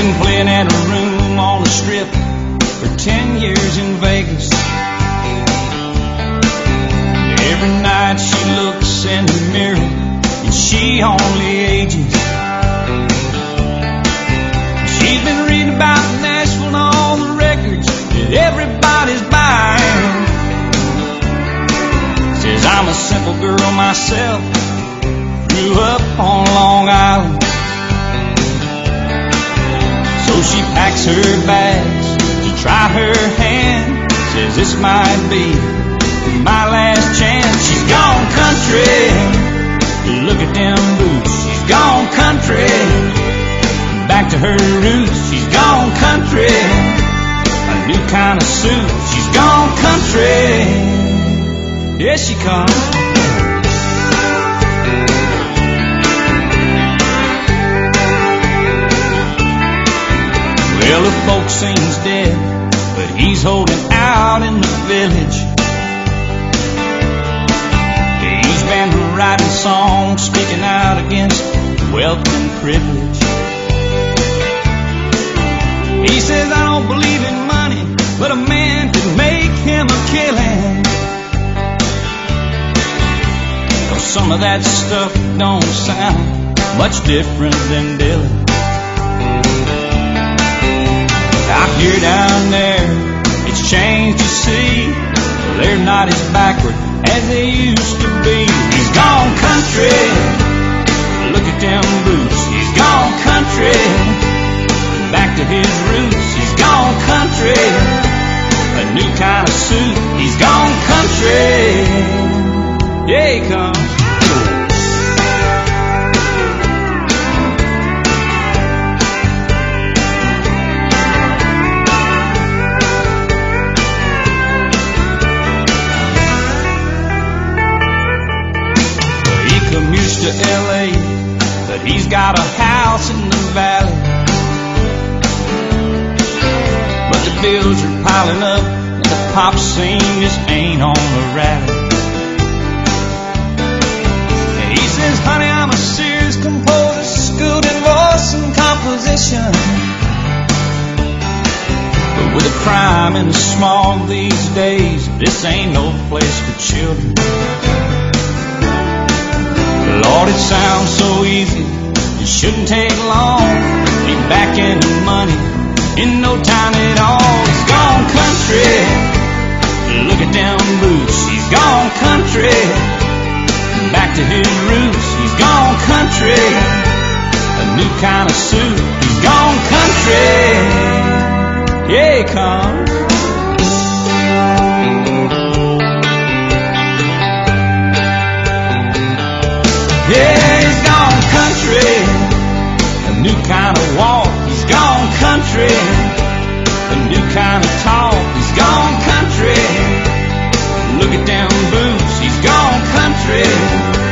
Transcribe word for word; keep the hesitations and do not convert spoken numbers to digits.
been playing at a room on the strip for ten years in Vegas. Every night she looks in the mirror and she only ages. She's been reading about Nashville and all the records that everybody's buying. Says I'm a simple girl myself, grew up on Long Island. So she packs her bags to try her hand. Says this might be my last chance. She's gone country, look at them boots. She's gone country, back to her roots. She's gone country, a new kind of suit. She's gone country, here she comes. Well, the folk sings dead, but he's holding out in the village. He's been writing songs, speaking out against wealth and privilege. He says, I don't believe in money, but a man can make him a killing. Well, some of that stuff don't sound much different than Dylan. Out here down there, it's changed, you see. They're not as backward as they used to be. He's gone country, look at them boots. He's gone country, back to his roots. He's gone country, a new kind of suit. He's gone country, yeah, he comes. To L A, but he's got a house in the valley. But the bills are piling up, and the pop scene just ain't on the rally. And he says, honey, I'm a serious composer, schooled in voice and composition. But with the crime and the smog these days, this ain't no place for children. Lord, it sounds so easy, it shouldn't take long. Be back in the money in no time at all. He's gone country, look at them boots. He's gone country, back to his roots. He's gone country, a new kind of suit. He's gone country, yeah, he comes. Yeah, he's gone country, a new kind of walk. He's gone country, a new kind of talk. He's gone country, look at them boots. He's gone country,